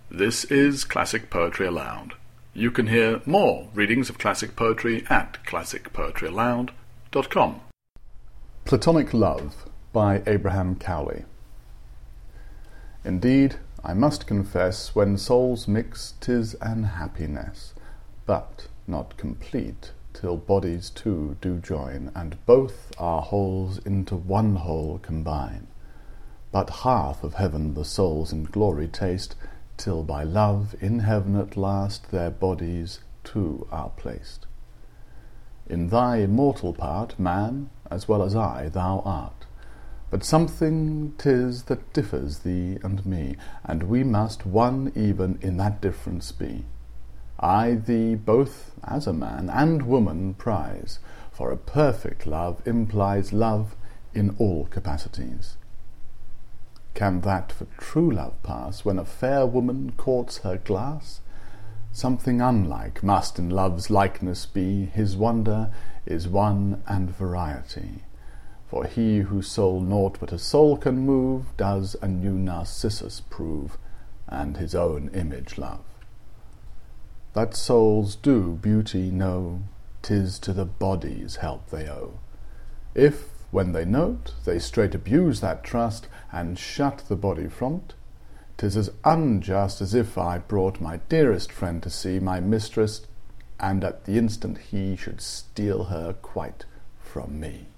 This is Classic Poetry Aloud. You can hear more readings of classic poetry at classicpoetryaloud.com. Platonic Love by Abraham Cowley. Indeed, I must confess, when souls mix 'tis an happiness, but not complete, till bodies two do join, and both our wholes into one whole combine. But half of heaven the souls in glory taste, till by love in heaven at last their bodies two are placed. In thy immortal part, man, as well as I, thou art, but something 'tis that differs thee and me, and we must one even in that difference be. I thee both as a man and woman prize, for a perfect love implies love in all capacities. Can that for true love pass, when a fair woman courts her glass? Something unlike must in love's likeness be, his wonder is one and variety. For he whose soul naught but a soul can move, does a new Narcissus prove, and his own image love. That souls do beauty know, 'tis to the body's help they owe. If, when they note, they straight abuse that trust, and shut the body from't, 'tis as unjust as if I brought my dearest friend to see my mistress, and at the instant he should steal her quite from me.